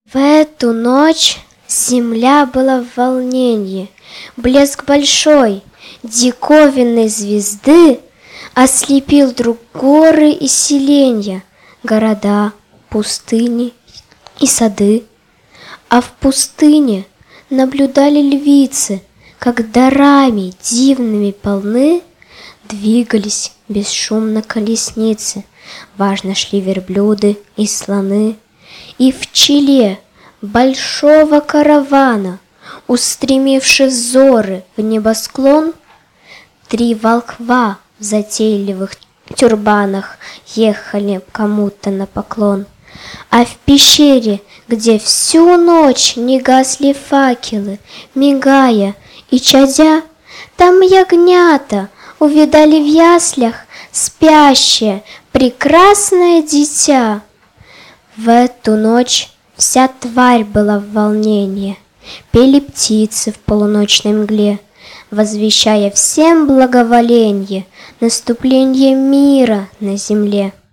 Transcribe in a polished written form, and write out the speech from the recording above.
В эту ночь земля была в волнении. Блеск большой, диковинной звезды ослепил вдруг горы и селенья, города, пустыни и сады. А в пустыне наблюдали львицы, как дарами дивными полны двигались бесшумно колесницы, важно шли верблюды и слоны. И в челе большого каравана, устремивши взоры в небосклон, 3 волхва в затейливых тюрбанах ехали кому-то на поклон. А в пещере, где всю ночь не гасли факелы, мигая и чадя, там ягнята увидали в яслях спящее прекрасное дитя. В эту ночь вся тварь была в волнении, пели птицы в полуночной мгле, возвещая всем благоволенье, наступление мира на земле.